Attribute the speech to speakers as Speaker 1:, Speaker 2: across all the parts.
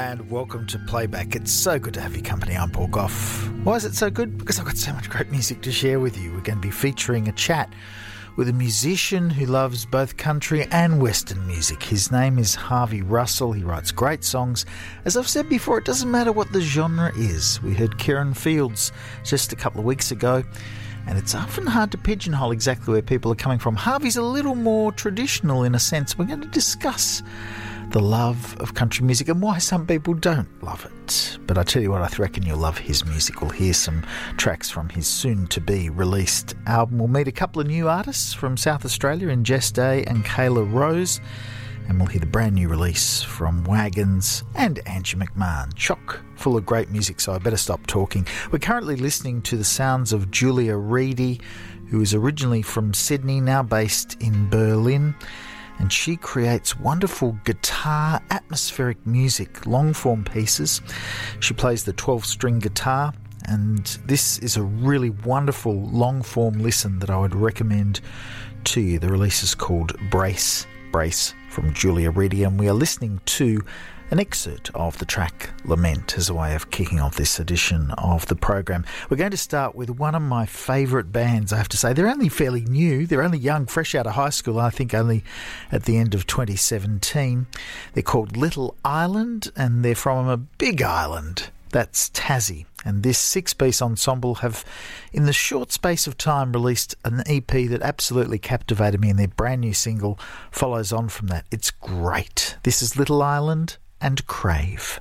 Speaker 1: and welcome to Playback. It's so good to have your company. I'm Paul Gough. Why is it so good? Because I've got so much great music to share with you. We're going to be featuring a chat with a musician who loves both country and Western music. His name is Harvey Russell. He writes great songs. As I've said before, it doesn't matter what the genre is. We heard Kieran Fields just a couple of weeks ago, and it's often hard to pigeonhole exactly where people are coming from. Harvey's a little more traditional in a sense. We're going to discuss the love of country music and why some people don't love it. But I tell you what, I reckon you'll love his music. We'll hear some tracks from his soon-to-be released album. We'll meet a couple of new artists from South Australia in Jess Day and Kayla Rose. And we'll hear the brand new release from Wagons and Angie McMahon. Chock full of great music, so I better stop talking. We're currently listening to the sounds of Julia Reedy, who is originally from Sydney, now based in Berlin. And she creates wonderful guitar, atmospheric music, long-form pieces. She plays the 12-string guitar, and this is a really wonderful long-form listen that I would recommend to you. The release is called Brace from Julia Reedy, and we are listening to an excerpt of the track Lament as a way of kicking off this edition of the program. We're going to start with one of my favourite bands, I have to say. They're only fairly new. They're only young, fresh out of high school, I think only at the end of 2017. They're called Little Island, and they're from a big island. That's Tassie. And this six-piece ensemble have, in the short space of time, released an EP that absolutely captivated me, and their brand new single follows on from that. It's great. This is Little Island and Crave.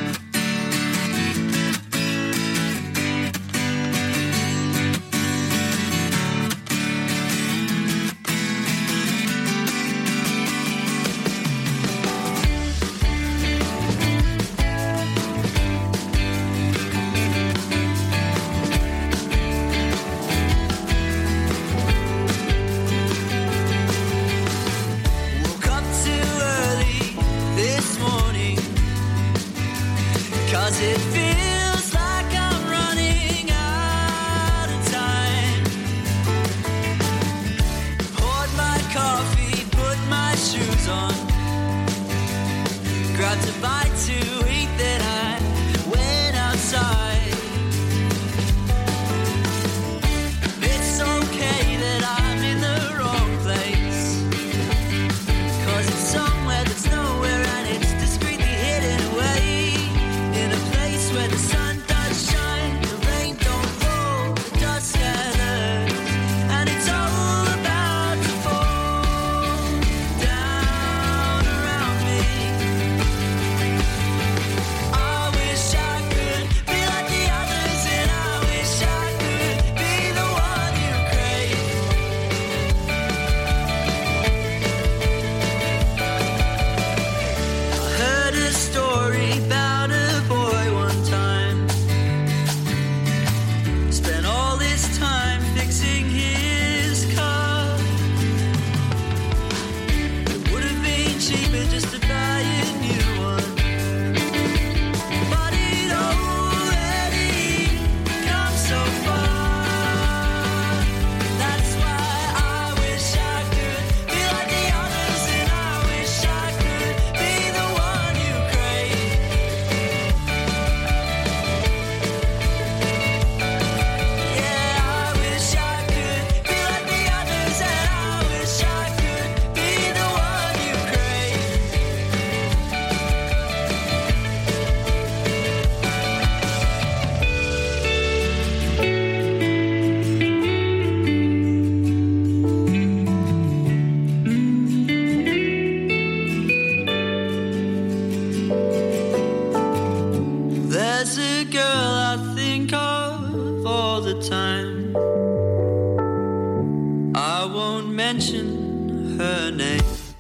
Speaker 2: It feels like I'm running out of time. Poured my coffee, put my shoes on, grabbed a bite to eat, then I went outside. It's okay that I'm in the wrong place, 'cause it's somewhere that's nowhere and it's discreetly hidden away. Where the sun does shine, the rain don't fall, the dust gathers, and it's all about to fall down around me. I wish I could be like the others, and I wish I could be the one you crave. I heard a story about a boy once. Fixing his car. It would have been cheaper just to buy a new one, but it already come so far. That's why I wish I could be like the others, and I wish I could be the one you crave. Yeah, I wish I could be like the others, and I wish I could be the one you crave. There's a girl I think of all the time. I won't mention her name.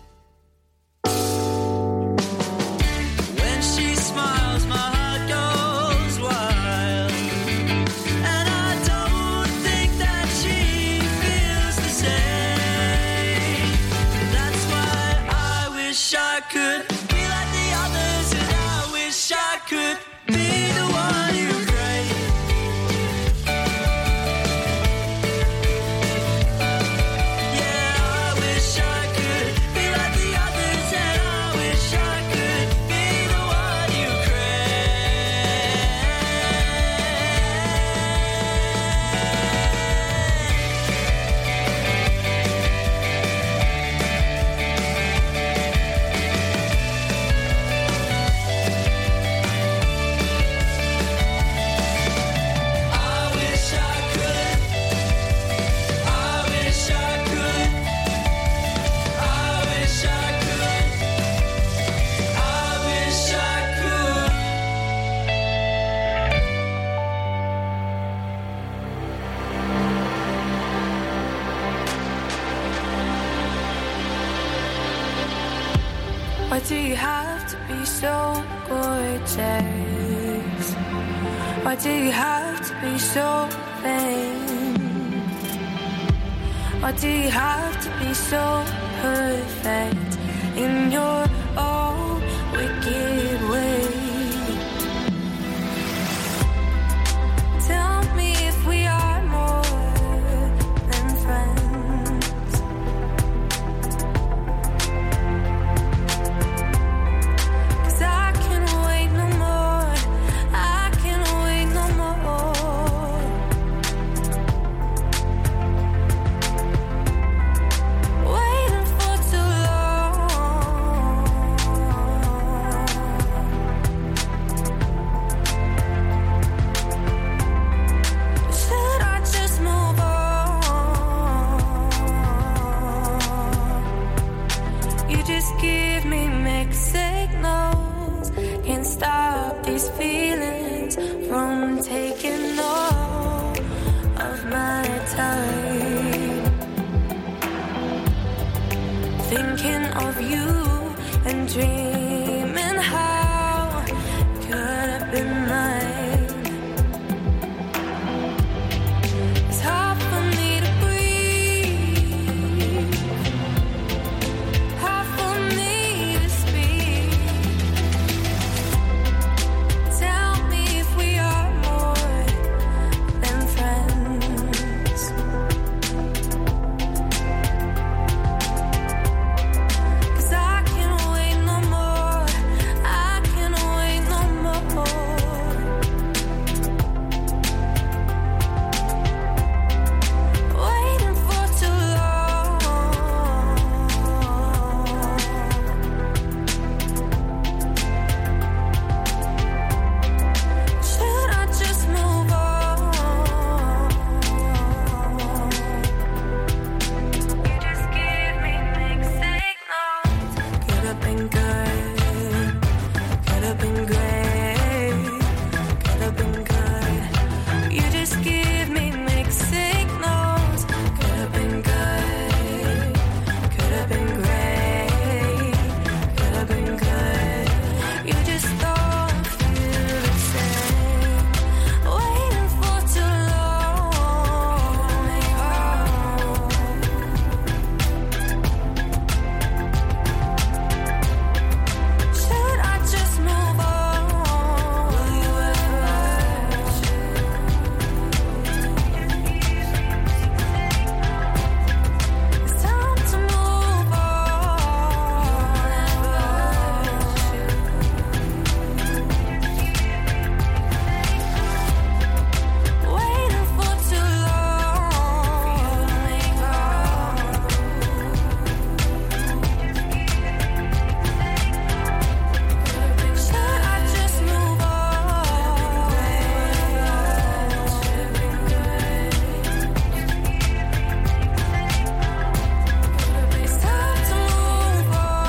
Speaker 2: When she smiles, my heart goes wild, and I don't think that she feels the same. That's why I wish I could be like the others, and I wish I could be the one you crave. Yeah, I wish I could be like the others, and I wish I could be the one you crave.
Speaker 3: Why do you have to be so gorgeous? Why do you have to be so vain? Why do you have to be so perfect in your own wicked way? Tell me if we are more than friends. 'Cause I can't wait no more. I can't wait no more. Waiting for too long. Should I just move on? You just give me mixed signals. Can't stop these feelings from taking all of my time. Thinking of you and dreaming how could have been mine. It's hard for me to breathe, hard for me to speak. Tell me if we are more than friends. 'Cause I can't wait no more. I can't wait no more. Waiting for too long. Should I just move on? You just give me mixed signals. Could have been good, could have been great, could have been good. You just give me mixed signals. Could have been good, could have been great, could have been good. You just don't feel the same. Waiting for too long. Should I just move on? Will you ever? It's time to move on. Waiting for too long. Should I just move on? It's time to move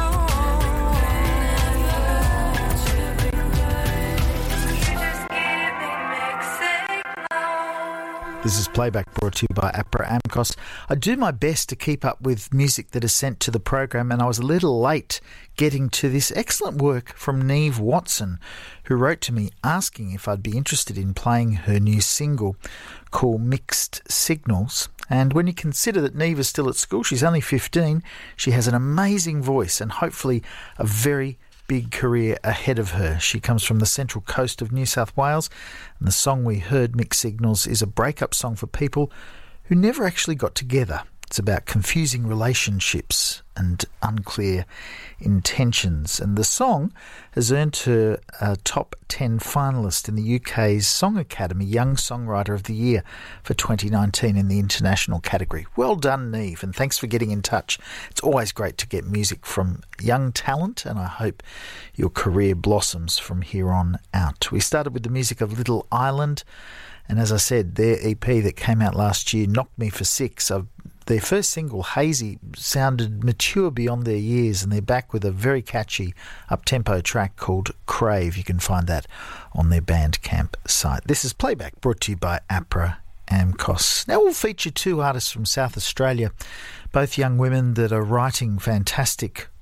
Speaker 3: on.
Speaker 1: This is Playback, brought to you by APRA AMCOS. I do my best to keep up with music that is sent to the program, and I was a little late getting to this excellent work from Neve Watson, who wrote to me asking if I'd be interested in playing her new single called Mixed Signals. And when you consider that Neve is still at school, she's only 15, she has an amazing voice and hopefully a very big career ahead of her. She comes from the central coast of New South Wales, and the song we heard, Mixed Signals, is a breakup song for people who never actually got together. It's about confusing relationships and unclear intentions. And the song has earned her a top 10 finalist in the UK's Song Academy Young Songwriter of the Year for 2019 in the international category. Well done, Neve, and thanks for getting in touch. It's always great to get music from young talent, and I hope your career blossoms from here on out. We started with the music of Little Island, and as I said, their EP that came out last year, Knocked Me for Six. Their first single, Hazy, sounded mature beyond their years, and they're back with a very catchy up-tempo track called Crave. You can find that on their Bandcamp site. This is Playback, brought to you by APRA AMCOS. Now we'll feature two artists from South Australia, both young women that are writing fantastic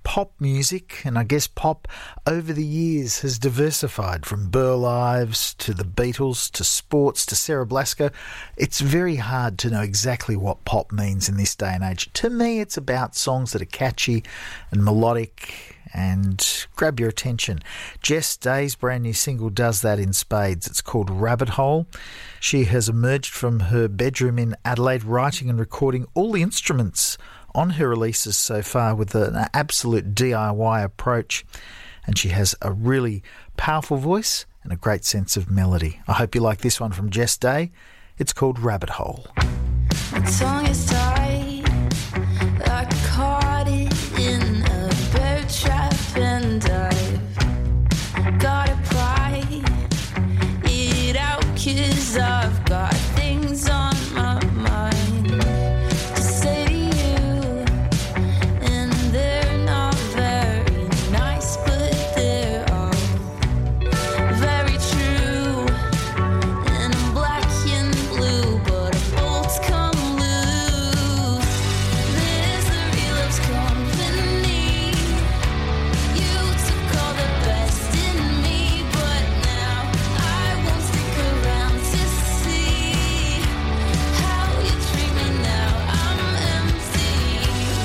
Speaker 1: pop music, and I guess pop over the years has diversified from Burl Ives to the Beatles to sports to Sarah Blasko. It's very hard to know exactly what pop means in this day and age. To me, it's about songs that are catchy and melodic and grab your attention. Jess Day's brand new single does that in spades. It's called Rabbit Hole. She has emerged from her bedroom in Adelaide, writing and recording all the instruments on her releases so far with an absolute DIY approach. And she has a really powerful voice and a great sense of melody. I hope you like this one from Jess Day. It's called Rabbit Hole.
Speaker 3: My tongue is tied, like I caught it in a bear trap and I've gotta pry it out 'cause I've got things on my mind to say to you, and they're not very nice, but they're all very true. And I'm black and blue, but a bolt's come loose. Misery loves company. You took all the best in me, but now I won't stick around to see how you treat me now. I'm empty.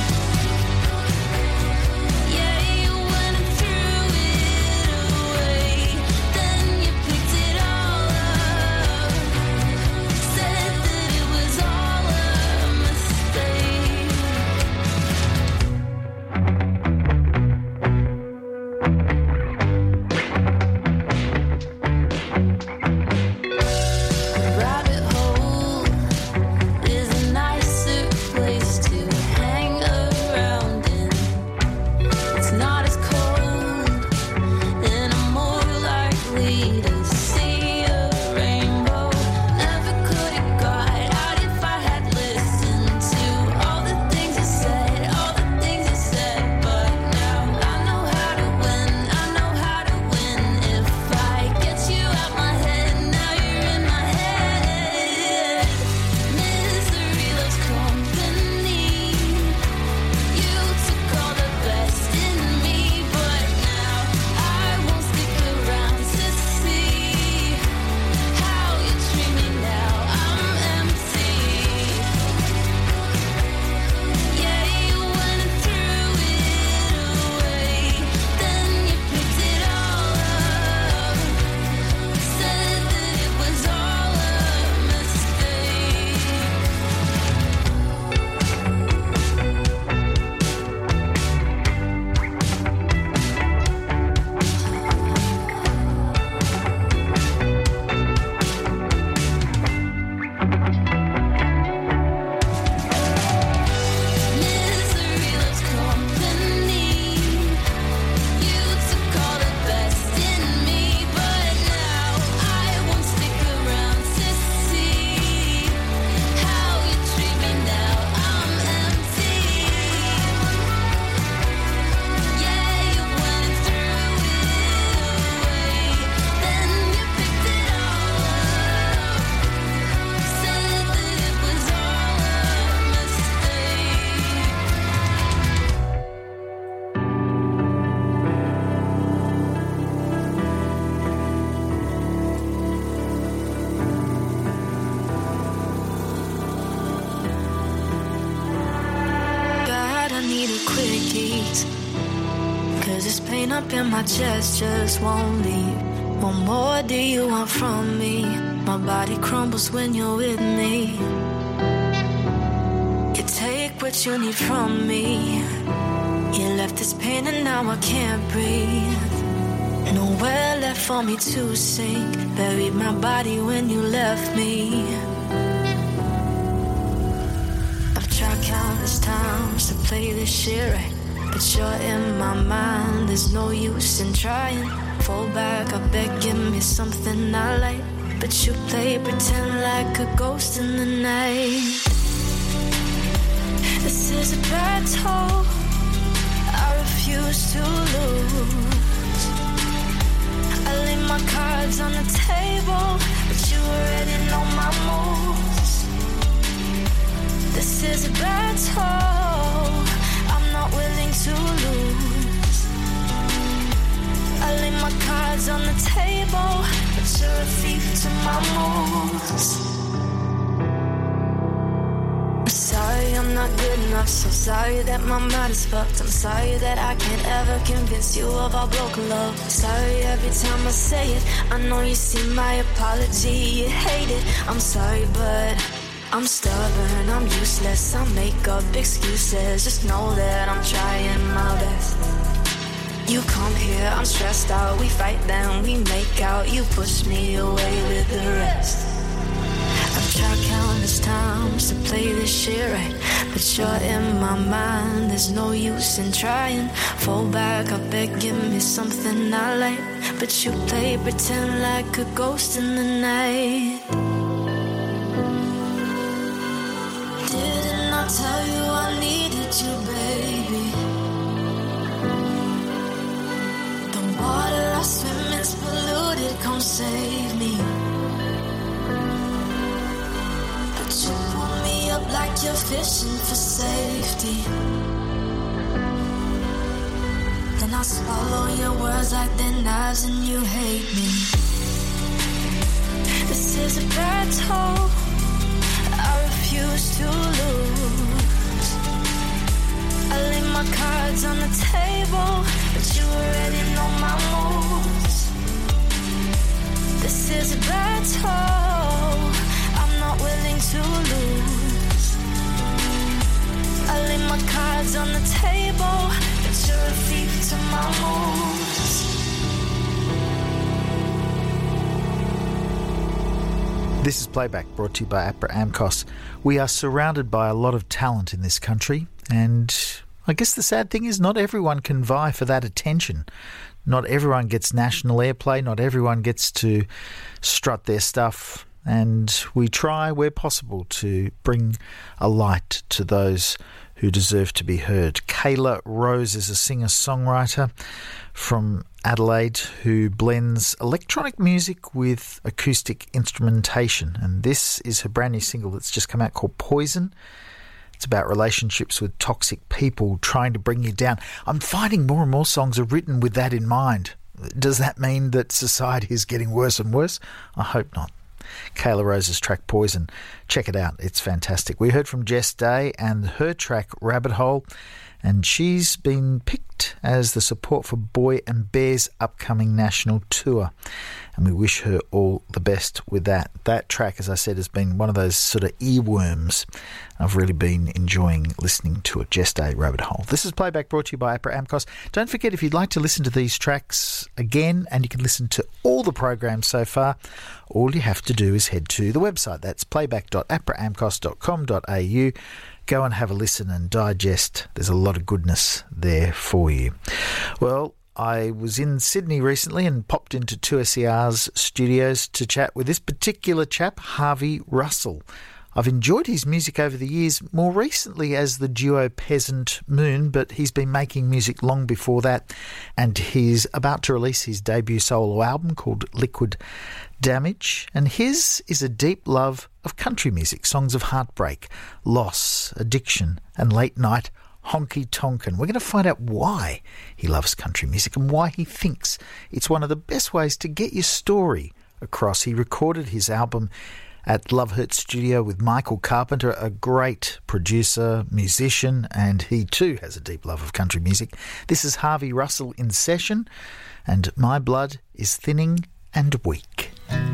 Speaker 3: Yeah, you went and threw it away. Then you picked it all up. Said that it was all a mistake. Rabbit hole is a nicer place to hang around in. It's not as cold, and I'm more likely to see a rainbow. Never could have got out if I had listened to all the things you said, all the things you said. But now I know how to win, I know how to win. If I get you out my head, now you're in my head. Misery loves company. You took all the best in me, but now I won't stick around to see how you treat me now. I'm empty. Yeah, you went and threw it away. Then you picked it all up. Said that it was all a mistake. Misery loves company. You took all the best in me, but now I won't stick around to see how you treat me now. I'm empty. Yeah, you went and threw it away. Then you picked it all up. Said that it was all a mistake. God, I need a quick ease, 'cause this pain up in my chest just won't leave. What more do you want from me? My body crumbles when you're with me. You take what you need from me. You left this pain and now I can't breathe. Nowhere left for me to sink. Buried my body when you left me. I've tried countless times to play this shit right, but you're in my mind. There's no use in trying. Fall back, I beg, give me something I like, but you play pretend like a ghost in the night. This is a battle I refuse to lose. I lay my cards on the table, but you already know my moves. This is a battle I'm not willing to lose. my cards on the table, but you're a thief to my moves. I'm sorry I'm not good enough, so sorry that my mind is fucked. I'm sorry that I can't ever convince you of our broken love. Sorry every time I say it, I know you see my apology, you hate it. I'm sorry but I'm stubborn, I'm useless, I make up excuses. Just know that I'm trying my best. You come here, I'm stressed out, we fight then we make out. You push me away with the rest. I've tried countless times to play this shit right, but you're in my mind, there's no use in trying. Fall back, I beg, give me something I like, but you play pretend like a ghost in the night. Didn't I tell you I needed you, baby? The water I swim in's polluted, come save me. But you pull me up like you're fishing for safety. Then I swallow your words like they're knives and you hate me. This is a battle I refuse to lose. I lay my cards on the table, but you already know my moves. This is a battle I'm not willing to lose. I lay my cards on the table, but you're a thief to my moves.
Speaker 1: This is Playback, brought to you by APRA AMCOS. We are surrounded by a lot of talent in this country, and I guess the sad thing is not everyone can vie for that attention. Not everyone gets national airplay, not everyone gets to strut their stuff, and we try where possible to bring a light to those who deserve to be heard. Kayla Rose is a singer-songwriter from Adelaide who blends electronic music with acoustic instrumentation, and this is her brand new single that's just come out called Poison. It's about relationships with toxic people trying to bring you down. I'm finding more and more songs are written with that in mind. Does that mean that society is getting worse and worse? I hope not. Kayla Rose's track Poison. Check it out. It's fantastic. We heard from Jess Day and her track Rabbit Hole, and she's been picked as the support for Boy and Bear's upcoming national tour, and we wish her all the best with that. That track, as I said, has been one of those sort of earworms. I've really been enjoying listening to it. Jess Day, Rabbit Hole. This is Playback, brought to you by APRA AMCOS. Don't forget, if you'd like to listen to these tracks again, and you can listen to all the programs so far, all you have to do is head to the website. That's playback.apraamcos.com.au. Go and have a listen and digest. There's a lot of goodness there for you. Well, I was in Sydney recently and popped into 2SER's studios to chat with this particular chap, Harvey Russell. I've enjoyed his music over the years, more recently as the duo Peasant Moon, but he's been making music long before that, and he's about to release his debut solo album called Liquid Damage, and his is a deep love of country music, songs of heartbreak, loss, addiction, and late night honky tonk. And we're going to find out why he loves country music and why he thinks it's one of the best ways to get your story across. He recorded his album at Love Hurt Studio with Michael Carpenter, a great producer, musician, and he too has a deep love of country music. This is Harvey Russell in session, and My Blood is Thinning and Weak.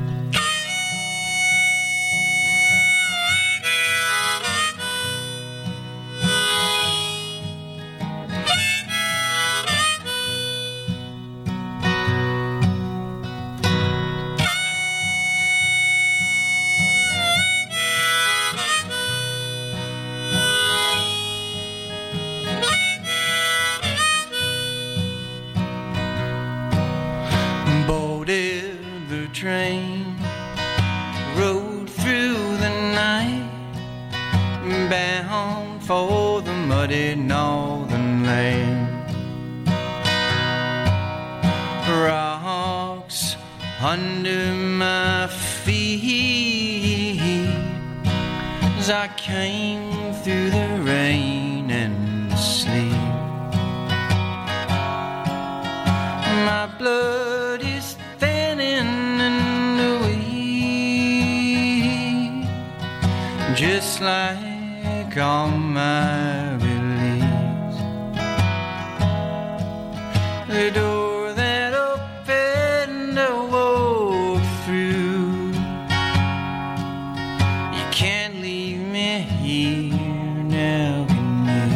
Speaker 4: Train rode through the night, bound for the muddy northern land. Rocks under my feet as I came through the rain and the sleet. My blood just like all my beliefs. The door that opened I walk through. You can't leave me here now, can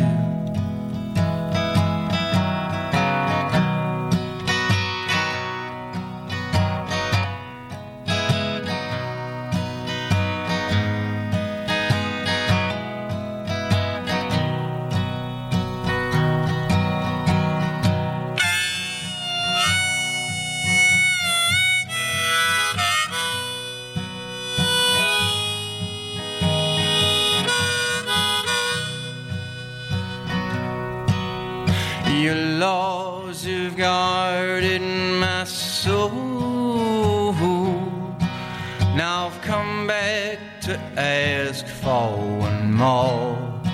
Speaker 4: your laws have guarded my soul. Now I've come back to ask for one more.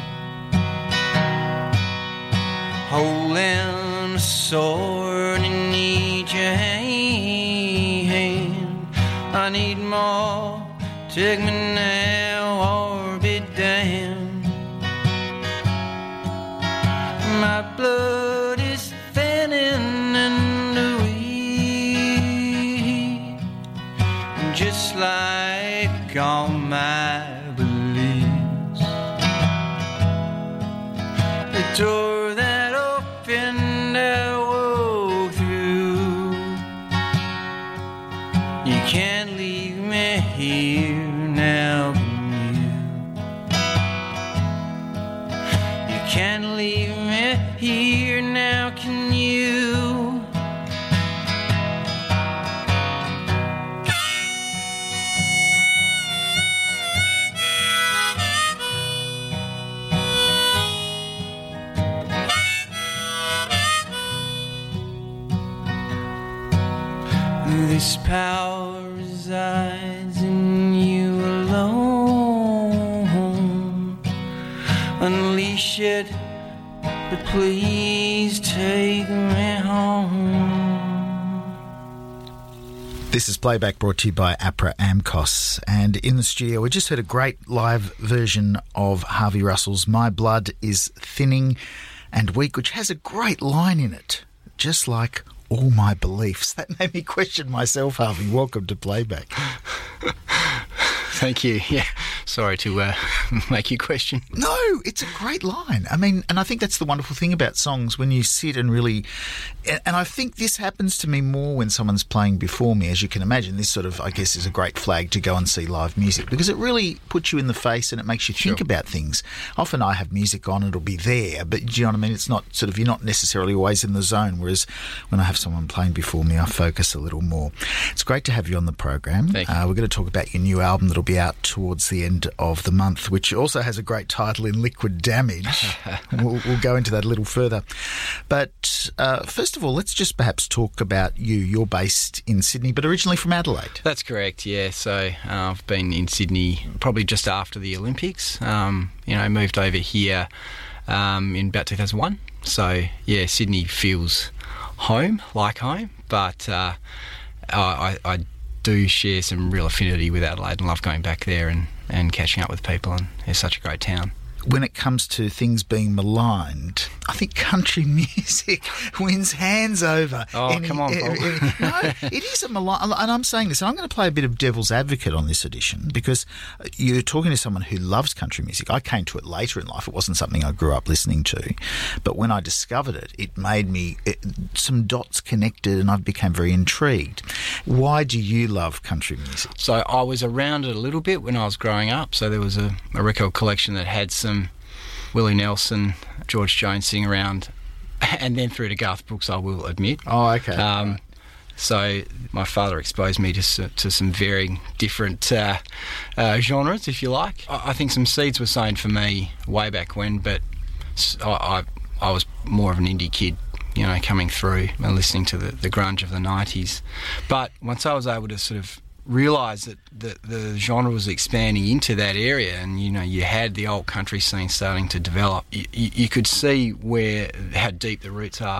Speaker 4: Holding a sword in each hand. I need more. Take me now or be damned. My blood is thinning and weak, just like all my beliefs. The door that opened I walk through. You can't leave me here now, can you? You can't leave me here now, can you? This power resides in you alone. Unleash it, but please take me home.
Speaker 1: This is Playback, brought to you by APRA AMCOS. And in the studio, we just heard a great live version of Harvey Russell's My Blood is Thinning and Weak, which has a great line in it, just like all my beliefs. That made me question myself, Harvey. Welcome to Playback.
Speaker 5: Thank you. Yeah, sorry to make you question.
Speaker 1: No, it's a great line. I mean, and I think that's the wonderful thing about songs, when you sit and really... And I think this happens to me more when someone's playing before me. As you can imagine, this sort of, I guess, is a great flag to go and see live music, because it really puts you in the face and it makes you think about things. Often I have music on, it'll be there, but do you know what I mean? It's not sort of, you're not necessarily always in the zone, whereas when I have someone playing before me, I focus a little more. It's great to have you on the program.
Speaker 5: Thank you.
Speaker 1: We're going to talk about your new album that'll be out towards the end of the month, which also has a great title in Liquid Damage. We'll go into that a little further. But first of all, let's just perhaps talk about you. You're based in Sydney, but originally from Adelaide.
Speaker 5: That's correct, yeah. So I've been in Sydney probably just after the Olympics. Moved over here in about 2001. So, yeah, Sydney feels home, but I do share some real affinity with Adelaide and love going back there and catching up with people, and it's such a great town.
Speaker 1: When it comes to things being maligned, I think country music wins hands over.
Speaker 5: Oh, come on, Paul.
Speaker 1: No, it is a malign, and I'm saying this, and I'm going to play a bit of devil's advocate on this edition, because you're talking to someone who loves country music. I came to it later in life. It wasn't something I grew up listening to, but when I discovered it, it made me, some dots connected, and I became very intrigued. Why do you love country music?
Speaker 5: So I was around it a little bit when I was growing up. So there was a record collection that had some Willie Nelson, George Jones sing around, and then through to Garth Brooks, I will admit.
Speaker 1: Oh, okay.
Speaker 5: So my father exposed me to some very different genres, if you like. I think some seeds were sown for me way back when, but I was more of an indie kid, coming through and listening to the grunge of the 90s. But once I was able to sort of realise that the genre was expanding into that area, and you had the old country scene starting to develop, you could see how deep the roots are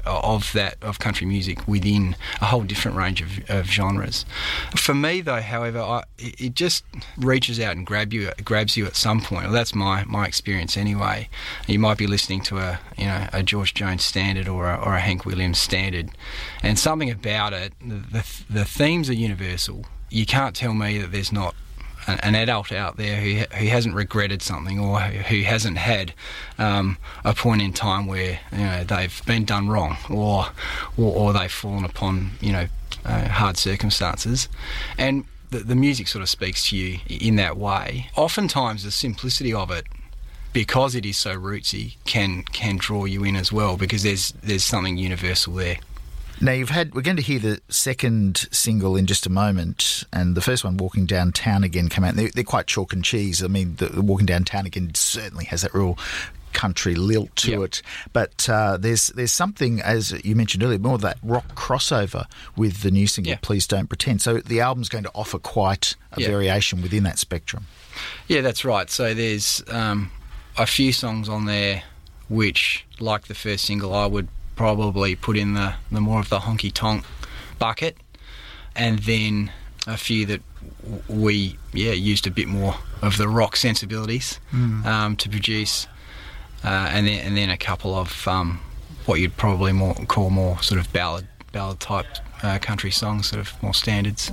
Speaker 5: of country music within a whole different range of genres. For me, though, however, it just reaches out and grabs you at some point. Well, that's my experience anyway. You might be listening to a George Jones standard or a Hank Williams standard, and something about it, the themes are universal. You can't tell me that there's not an adult out there who hasn't regretted something, or who hasn't had a point in time where they've been done wrong, or they've fallen upon hard circumstances, and the music sort of speaks to you in that way. Oftentimes the simplicity of it, because it is so rootsy, can draw you in as well, because there's something universal there.
Speaker 1: Now, we're going to hear the second single in just a moment, and the first one, Walking Downtown Again, came out. They're quite chalk and cheese. I mean, the Walking Downtown Again certainly has that real country lilt to it. But there's something, as you mentioned earlier, more of that rock crossover with the new single, Please Don't Pretend. So the album's going to offer quite a variation within that spectrum. Yeah,
Speaker 5: that's right. So there's a few songs on there which, like the first single, I would probably put in the more of the honky-tonk bucket, and then a few that we used a bit more of the rock sensibilities to produce, and then a couple of what you'd probably call more sort of ballad type country songs, sort of more standards.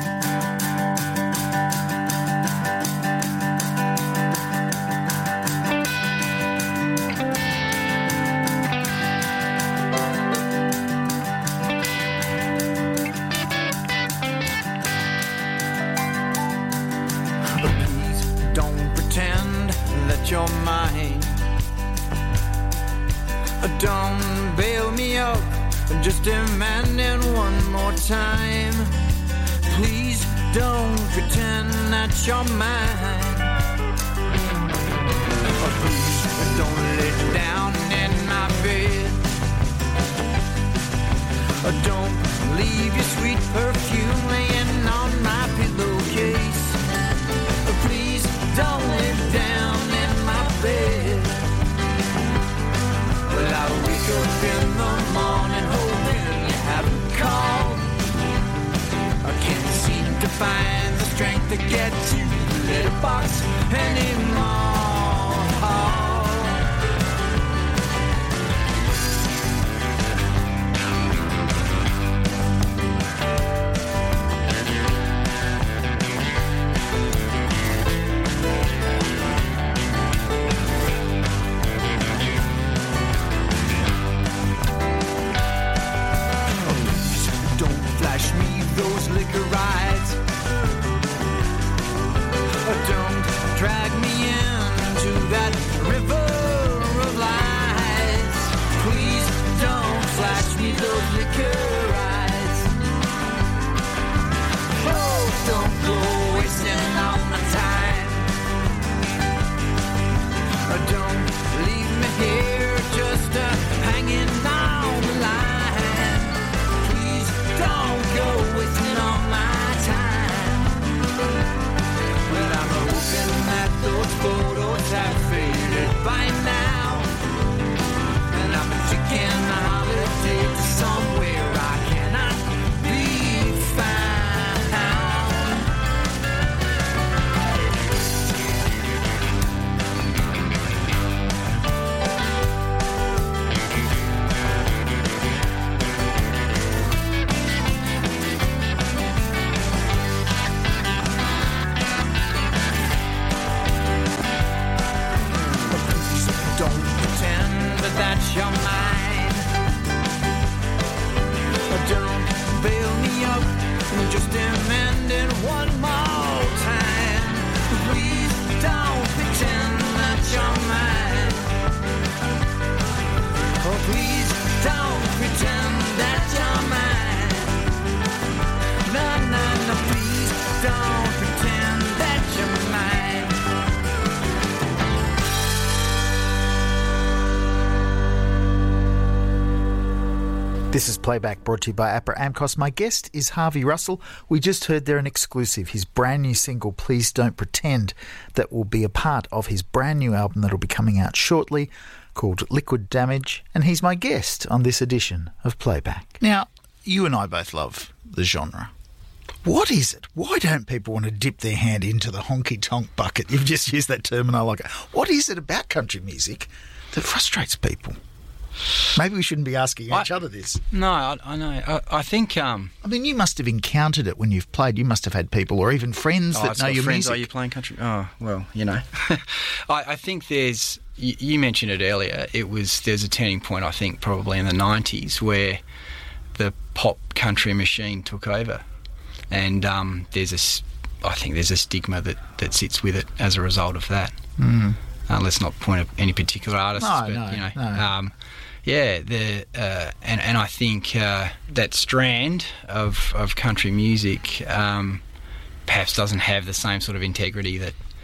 Speaker 4: You're mine. Don't bail me up, I'm just demanding one more time. Please don't pretend that you're mine. Please don't lay down in my bed. Don't leave your sweet perfume laying on my pillowcase. Please don't lay down bed. Well, I wake up in the morning hoping you haven't called. I can't seem to find the strength to get to the letterbox anymore. Those liquor rides, don't drag me into that river of lies. Please don't flash me those liquor rides. Oh, don't go wasting all my time. Don't leave me here just hanging on the line. Please don't go wasting all my time. Well, I'm hoping that those photos have faded by now, and I'm taking a holiday to somewhere I cannot be found. That you're mine. Don't bail me up, I'm just demanding one more time. Please don't pretend that you're mine. Oh, please don't pretend that you're mine. No, please don't pretend that you're mine.
Speaker 1: This is Playback, brought to you by APRA AMCOS. My guest is Harvey Russell. We just heard there an exclusive, his brand new single, Please Don't Pretend, that will be a part of his brand new album that will be coming out shortly, called Liquid Damage, and he's my guest on this edition of Playback. Now, you and I both love the genre. What is it? Why don't people want to dip their hand into the honky-tonk bucket? You've just used that term and I like it. What is it about country music that frustrates people? Maybe we shouldn't be asking each other this.
Speaker 5: No, I know. I think...
Speaker 1: I mean, you must have encountered it when you've played. You must have had people or even friends that know your
Speaker 5: friends,
Speaker 1: music.
Speaker 5: Are you playing country? Oh, well, you know. I think there's... You mentioned it earlier. There's a turning point, I think, probably in the 90s where the pop country machine took over. And I think there's a stigma that sits with it as a result of that.
Speaker 1: Mm.
Speaker 5: Let's not point at any particular artists, but
Speaker 1: No.
Speaker 5: And I think that strand of country music perhaps doesn't have the same sort of integrity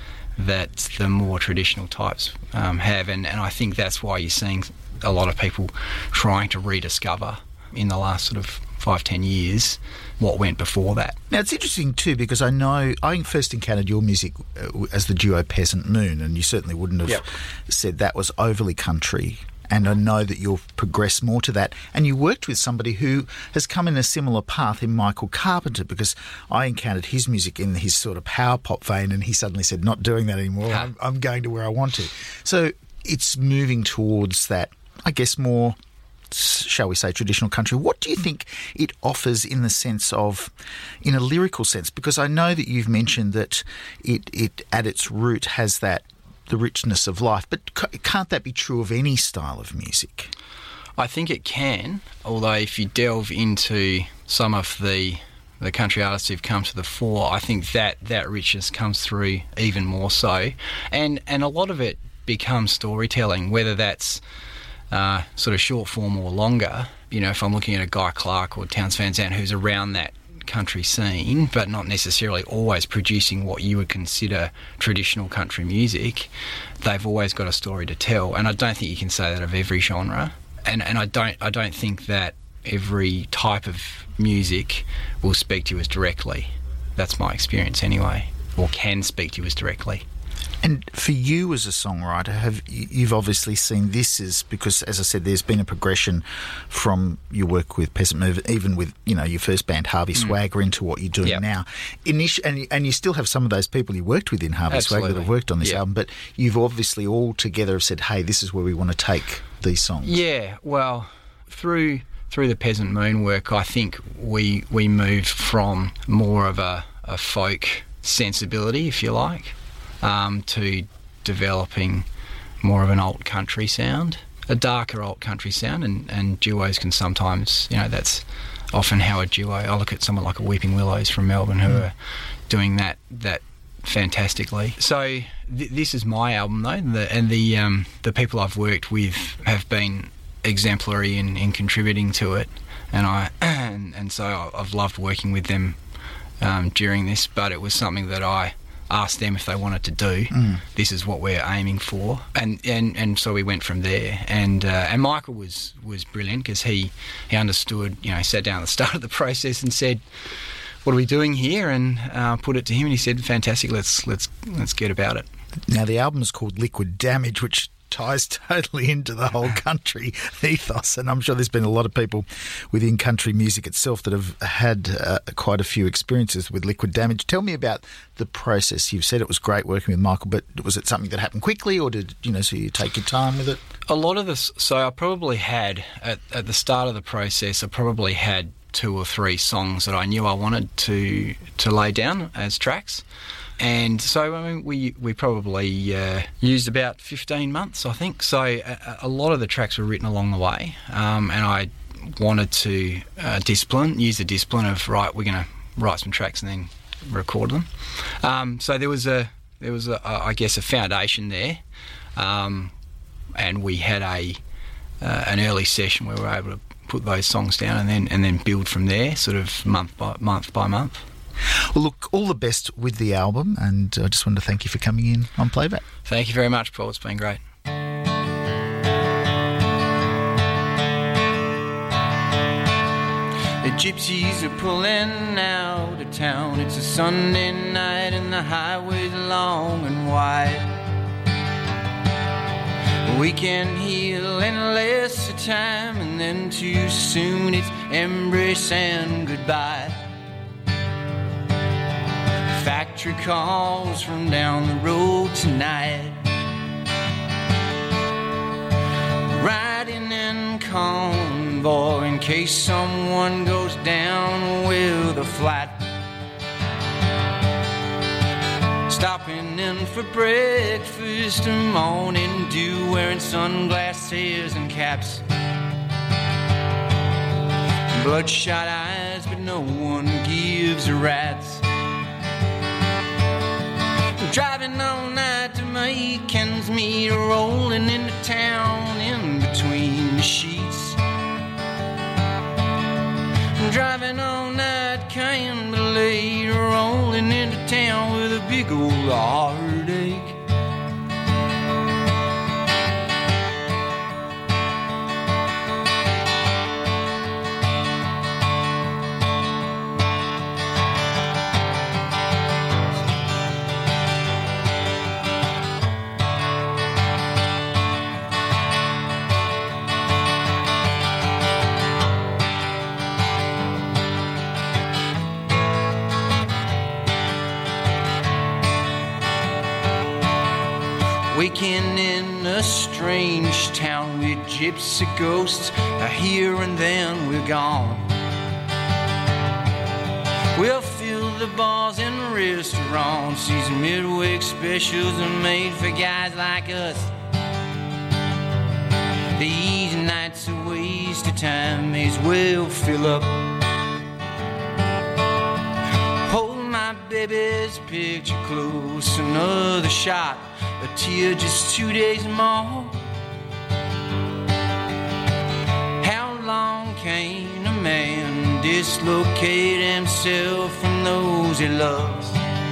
Speaker 5: that the more traditional types have, and I think that's why you're seeing a lot of people trying to rediscover in the last sort of 5-10 years what went before that.
Speaker 1: Now, it's interesting too because I first encountered your music as the duo Peasant Moon, and you certainly wouldn't have said that was overly country. And I know that you've progressed more to that. And you worked with somebody who has come in a similar path in Michael Carpenter, because I encountered his music in his sort of power pop vein, and he suddenly said, not doing that anymore. I'm going to where I want to. So it's moving towards that, I guess, more, shall we say, traditional country. What do you think it offers in the sense of, in a lyrical sense? Because I know that you've mentioned that it at its root has the richness of life, but can't that be true of any style of music?
Speaker 5: I think it can, although if you delve into some of the country artists who've come to the fore, I think that richness comes through even more so. And a lot of it becomes storytelling, whether that's sort of short form or longer. You know, if I'm looking at a Guy Clark or Townes Van Zandt who's around that country scene, but not necessarily always producing what you would consider traditional country music, they've always got a story to tell. And I don't think you can say that of every genre. And I don't think that every type of music will speak to you as directly. That's my experience anyway, or can speak to you as directly.
Speaker 1: And for you as a songwriter, you've obviously seen this because, as I said, there's been a progression from your work with Peasant Moon, even with, you know, your first band, Harvey Swagger, into what you're doing now. And you still have some of those people you worked with in Harvey Swagger that have worked on this album, but you've obviously all together have said, hey, this is where we want to take these songs. Yeah,
Speaker 5: well, through the Peasant Moon work, I think we moved from more of a folk sensibility, if you like, to developing more of an alt country sound, a darker alt country sound, and duos can sometimes, you know, that's often how a duo, I look at someone like a Weeping Willows from Melbourne who are doing that fantastically. So this is my album though, and the people I've worked with have been exemplary in contributing to it, and so I've loved working with them during this, but it was something that I asked them if they wanted to do. This is what we're aiming for, and so we went from there. And Michael was brilliant because he understood. You know, he sat down at the start of the process and said, "What are we doing here?" And put it to him, and he said, "Fantastic, let's get about it."
Speaker 1: Now the album is called Liquid Damage, which ties totally into the whole country ethos, and I'm sure there's been a lot of people within country music itself that have had quite a few experiences with Liquid Damage. Tell me about the process. You've said it was great working with Michael, but was it something that happened quickly, or did so you take your time with it?
Speaker 5: A lot of this. So I probably had at the start of the process, I probably had 2 or 3 songs that I knew I wanted to lay down as tracks. And so, I mean, we probably used about 15 months, I think. So a lot of the tracks were written along the way, and I wanted to use the discipline of, right, we're going to write some tracks and then record them. So there was a I guess a foundation there, and we had an early session where we were able to put those songs down and then build from there, sort of month by month.
Speaker 1: Well, look, all the best with the album, and I just wanted to thank you for coming in on Playback.
Speaker 5: Thank you very much, Paul. It's been great. The gypsies are pulling out of town. It's a Sunday night and the highway's long and wide. We can heal in less time, and then too soon it's embrace and goodbye. Factory calls from down the road tonight. Riding in convoy in case someone goes down with a flat. Stopping in for breakfast, a morning dew, wearing sunglasses and caps. Bloodshot eyes, but no one gives a rat's. Driving all night to make ends meet, rolling into town in between the sheets. Driving all night, can't be late, rolling into town with a big old heartache. Waking in a strange town with gypsy ghosts, here and then we're gone. We'll fill the bars and restaurants. These midweek specials are made for guys like us. These nights are waste of time, may as well fill up. Hold my baby's picture close, another shot, a tear, just 2 days more. How long can a man dislocate himself from those he loves?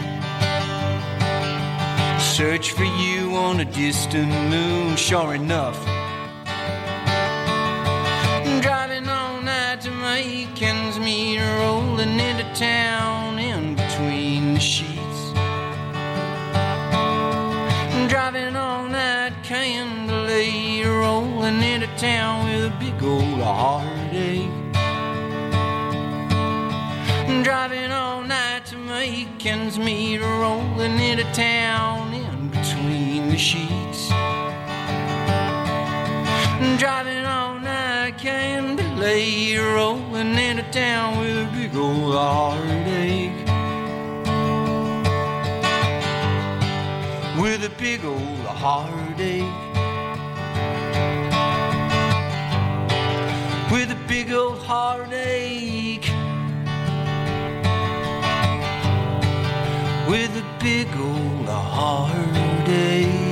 Speaker 5: Search for you on a distant moon, sure enough. Driving all night to make ends meet, rolling into town in between the sheets. Driving all night, can't be late, rolling into town with a big old heartache. Driving all night to make ends meet, rolling into town in between the sheets. Driving all night, can't be late, rolling into town with a big old heartache. With a big old heartache. With a big old heartache. With a big old heartache.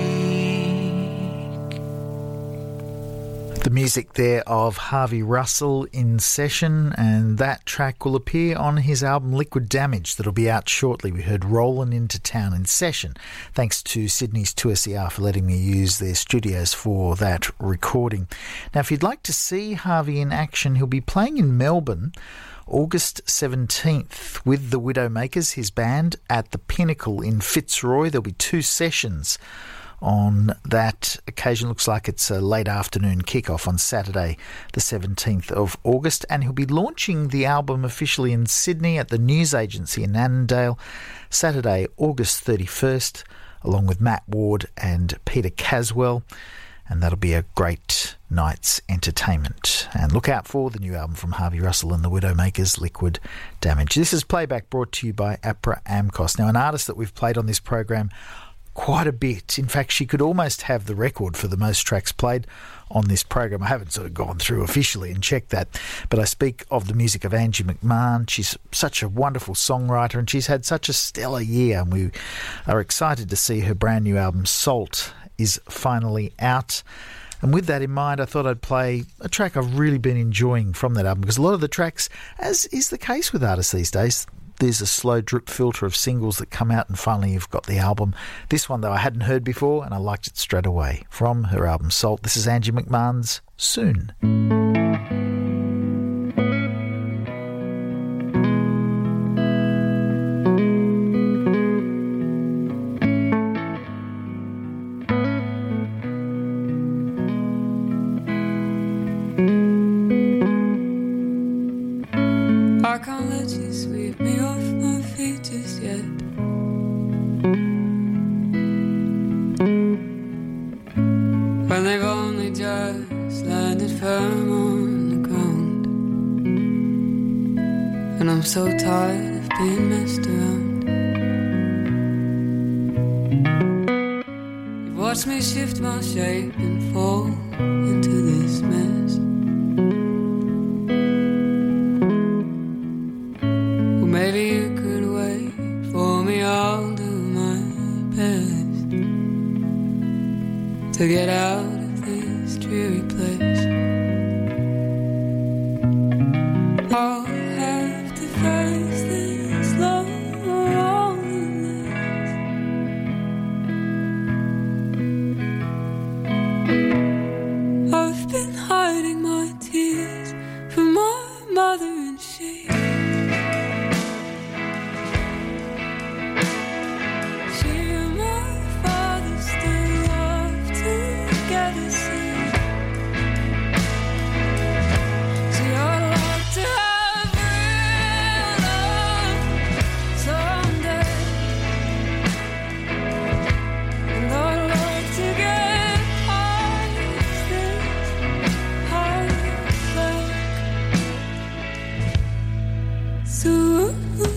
Speaker 1: The music there of Harvey Russell in session, and that track will appear on his album Liquid Damage that'll be out shortly. We heard Rollin' Into Town in session. Thanks to Sydney's 2SER for letting me use their studios for that recording. Now, if you'd like to see Harvey in action, he'll be playing in Melbourne August 17th with the Widowmakers, his band, at the Pinnacle in Fitzroy. There'll be 2 sessions on that occasion. Looks like it's a late afternoon kickoff on Saturday the 17th of August, and he'll be launching the album officially in Sydney at the News Agency in Annandale Saturday August 31st along with Matt Ward and Peter Caswell, and that'll be a great night's entertainment. And look out for the new album from Harvey Russell and the Widowmakers, Liquid Damage. This is Playback, brought to you by APRA Amcos. Now, an artist that we've played on this program quite a bit. In fact, she could almost have the record for the most tracks played on this program. I haven't sort of gone through officially and checked that, but I speak of the music of Angie McMahon. She's such a wonderful songwriter, and she's had such a stellar year, and we are excited to see her brand new album Salt is finally out. And with that in mind, I thought I'd play a track I've really been enjoying from that album, because a lot of the tracks, as is the case with artists these days, there's a slow drip filter of singles that come out and finally you've got the album. This one, though, I hadn't heard before and I liked it straight away. From her album Salt, this is Angie McMahon's Soon.
Speaker 3: I can't let you sweep me off my feet just yet. When they've only just landed firm on the ground, and I'm so tired of being messed around. You've watched me shift my shape and fall into this mess. Well, maybe you could wait for me, I'll do my best to get out of this dreary place. I'll have to face this loneliness. I've been hiding my tears from my mother, and she and my father still love together. See, I'd like to have real love someday, and I'd like to get past this heartbreak. Soon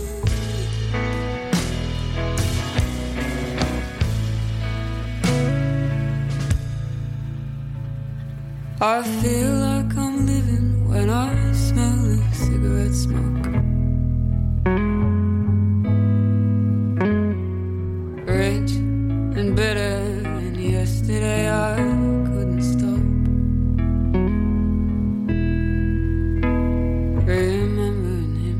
Speaker 3: I feel like I'm living when I smell the cigarette smoke. Rich and bitter, and yesterday I couldn't stop remembering him.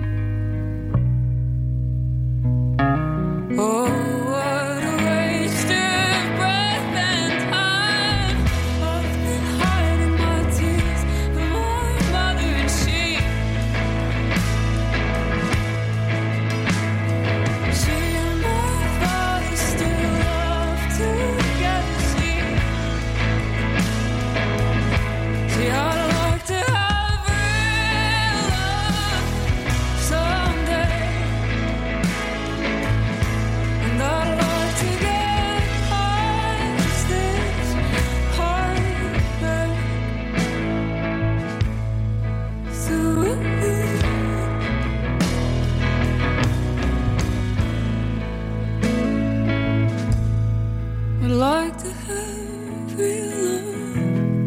Speaker 3: Oh, what a waste of breath and time. I've been hiding my tears from my mother, and she and my father still love together. See, I'd like to have real love someday, and I'd like to get past this heartbreak. Soon I'd like to have real love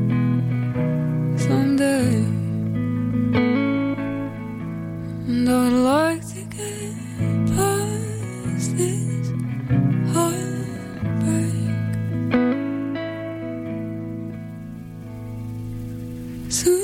Speaker 3: someday, and I'd like to get past this heartbreak. Soon.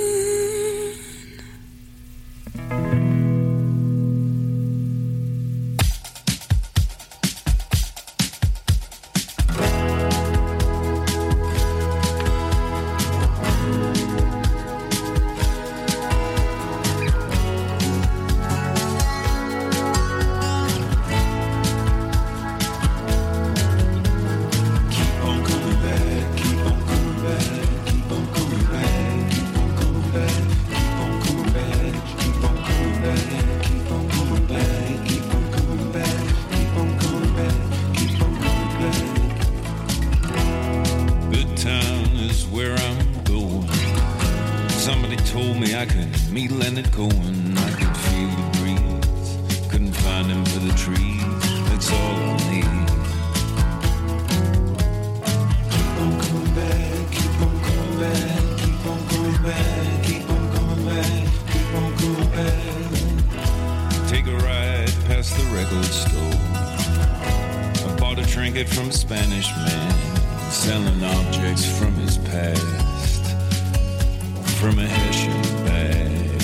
Speaker 6: Good town is where I'm going. Somebody told me I could meet Leonard Cohen. I could feel the breeze. Couldn't find him for the trees. That's all I need. Keep on coming back. Keep on coming back. Keep on coming back. Keep on coming back. Keep on coming back. Take a ride past the record store. I bought a trinket from a Spanish man, selling objects from his past, from a Hessian bag.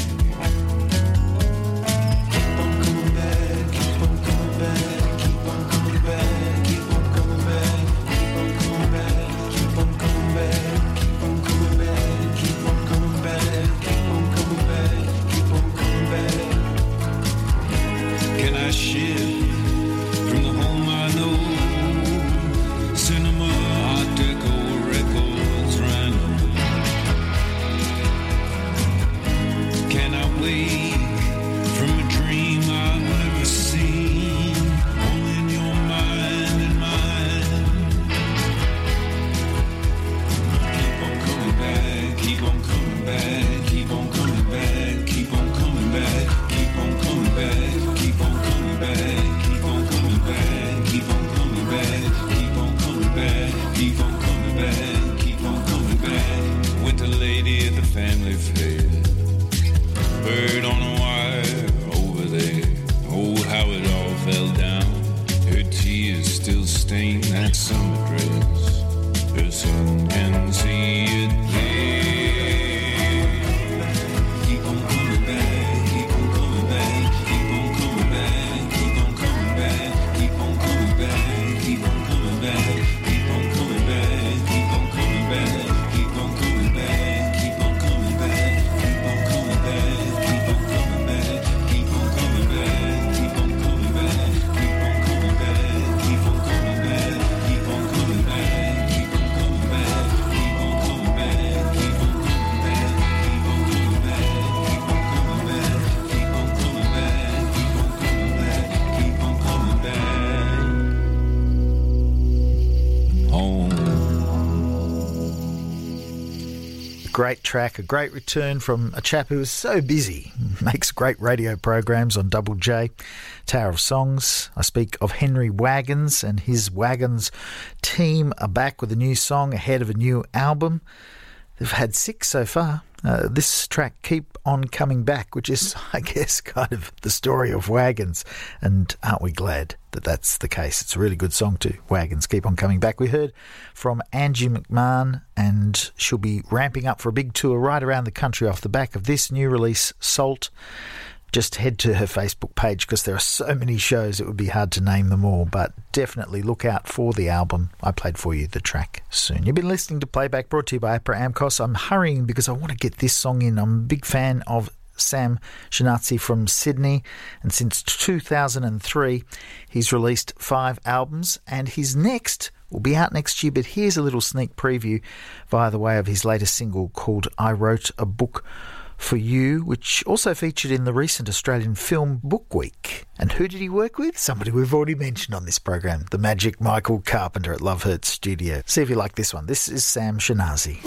Speaker 6: Keep on coming back, keep on coming back, keep on coming back, keep on coming back, keep on coming back, keep on coming back, keep on coming back, keep on coming back, keep on coming back, keep on coming back. Can I shift from the home I know? Cinema, Art Deco, records, Rhino.
Speaker 1: Great track, a great return from a chap who is so busy, makes great radio programs on Double J, Tower of Songs. I speak of Henry Wagons, and his Wagons team are back with a new song ahead of a new album. They've had 6 so far. This track, Keep On Coming Back, which is, I guess, kind of the story of Wagons. And aren't we glad that that's the case? It's a really good song too, Wagons, Keep On Coming Back. We heard from Angie McMahon, and she'll be ramping up for a big tour right around the country off the back of this new release, Salt. Just head to her Facebook page because there are so many shows it would be hard to name them all, but definitely look out for the album. I played for you the track soon. You've been listening to Playback, brought to you by APRA AMCOS. I'm hurrying because I want to get this song in. I'm a big fan of Sam Shanazi from Sydney, and since 2003 he's released 5 albums, and his next will be out next year, but here's a little sneak preview via the way of his latest single called I Wrote a Book for You, which also featured in the recent Australian Film Book Week. And who did he work with? Somebody we've already mentioned on this program, the magic Michael Carpenter at Love Hurts Studio. See if you like this one. This is Sam Shanazi.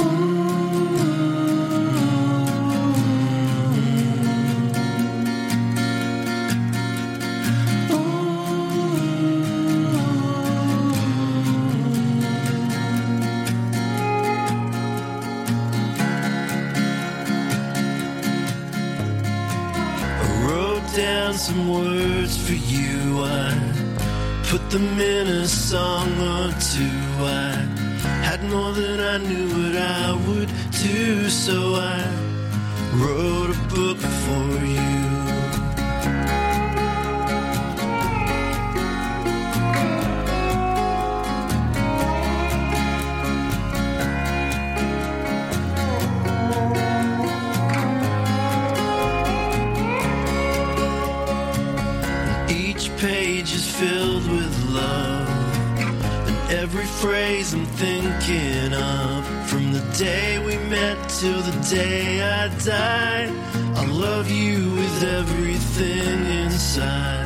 Speaker 6: Down some words for you, I put them in a song or two. I had more than I knew what I would do, so I wrote a book for you. Page is filled with love, and every phrase I'm thinking of, from the day we met till the day I die. I love you with everything inside.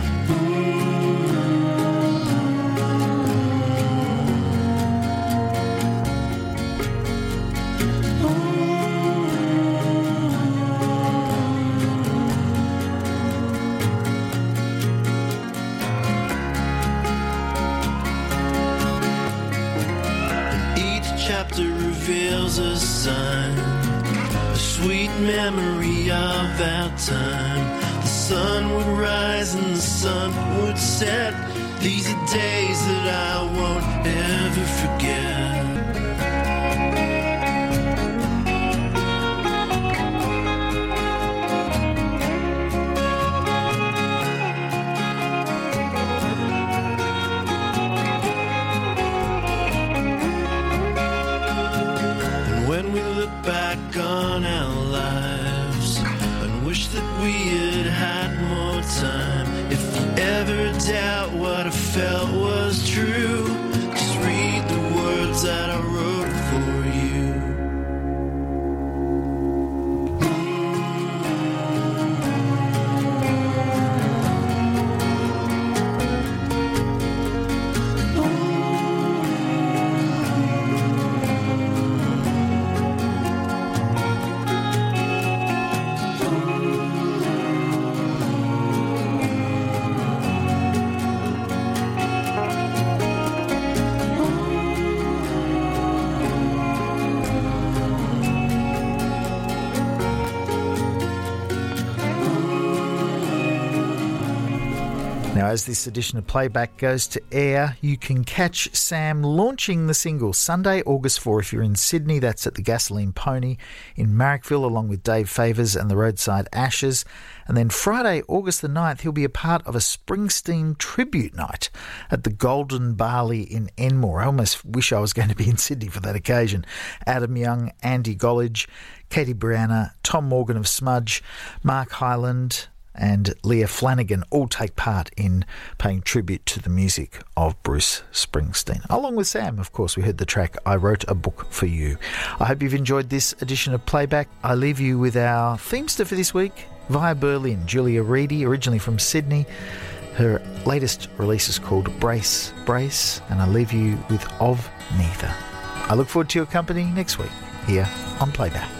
Speaker 6: Chapter reveals a sign, a sweet memory of our time. The sun would rise and the sun would set. These are days that I won't ever forget. When we look back on our lives and wish that we had had more time, if you ever doubt what I felt was true, just read the words that I wrote for you.
Speaker 1: Now, as this edition of Playback goes to air, you can catch Sam launching the single Sunday, August 4. If you're in Sydney, that's at the Gasoline Pony in Marrickville, along with Dave Favours and the Roadside Ashes. And then Friday, August the 9th, he'll be a part of a Springsteen tribute night at the Golden Barley in Enmore. I almost wish I was going to be in Sydney for that occasion. Adam Young, Andy Gollidge, Katie Brianna, Tom Morgan of Smudge, Mark Hyland and Leah Flanagan all take part in paying tribute to the music of Bruce Springsteen. Along with Sam, of course, we heard the track I Wrote a Book for You. I hope you've enjoyed this edition of Playback. I leave you with our themester for this week, Via Berlin, Julia Reedy, originally from Sydney. Her latest release is called Brace, Brace, and I leave you with Of Neither. I look forward to your company next week here on Playback.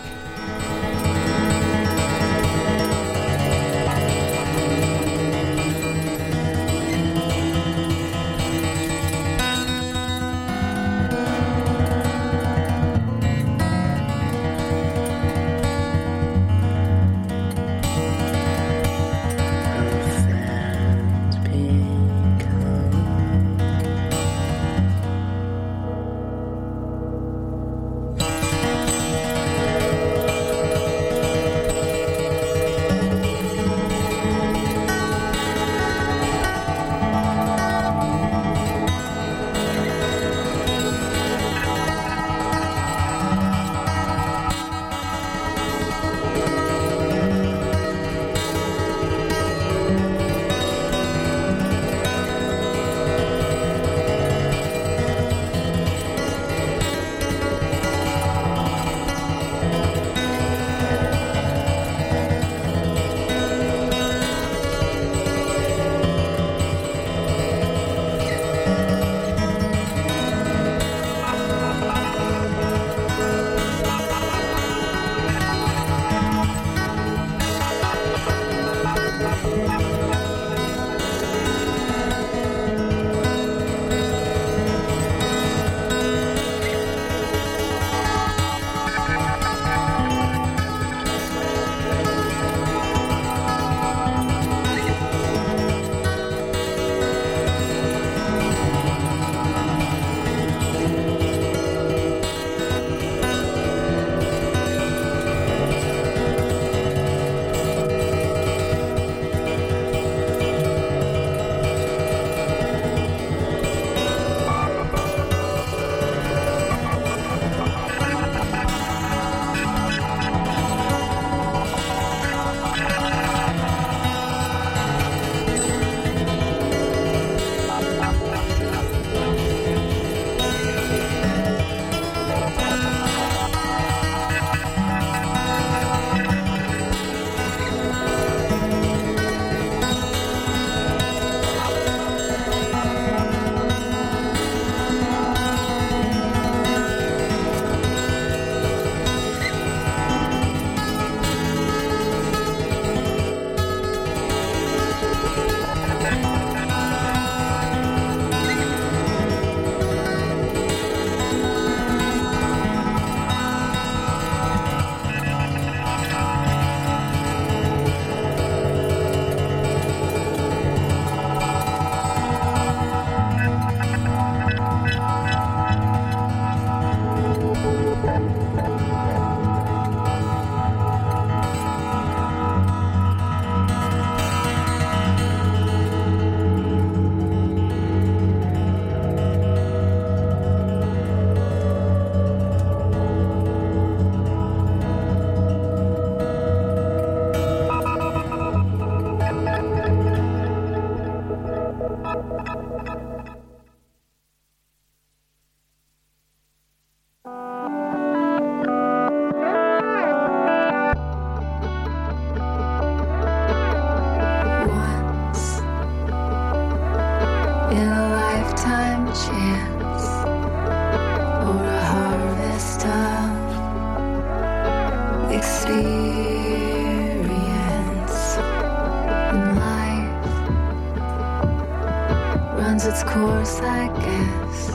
Speaker 3: Its course, I guess,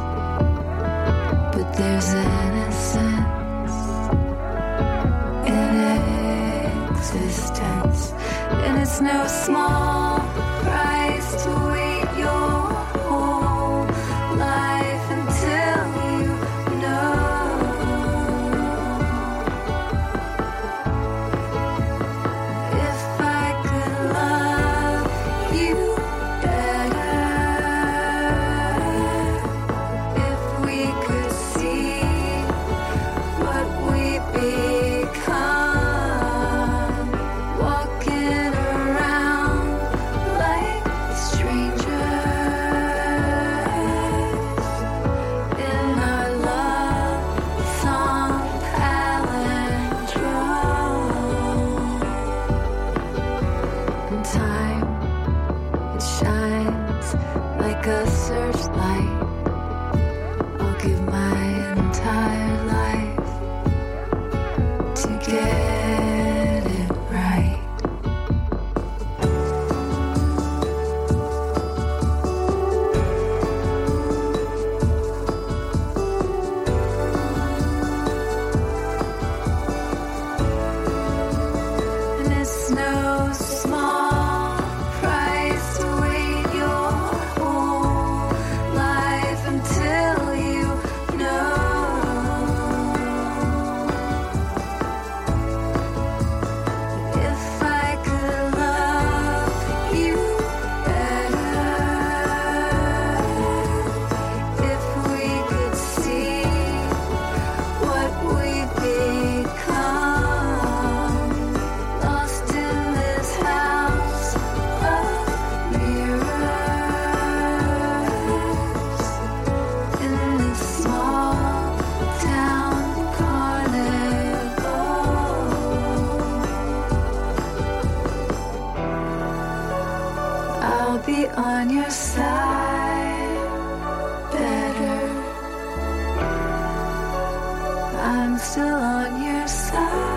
Speaker 3: but there's innocence in existence, and it's no small price to wait your whole life until you know if I could love you better. Walking around like strangers. be on your side better. I'm still on your side.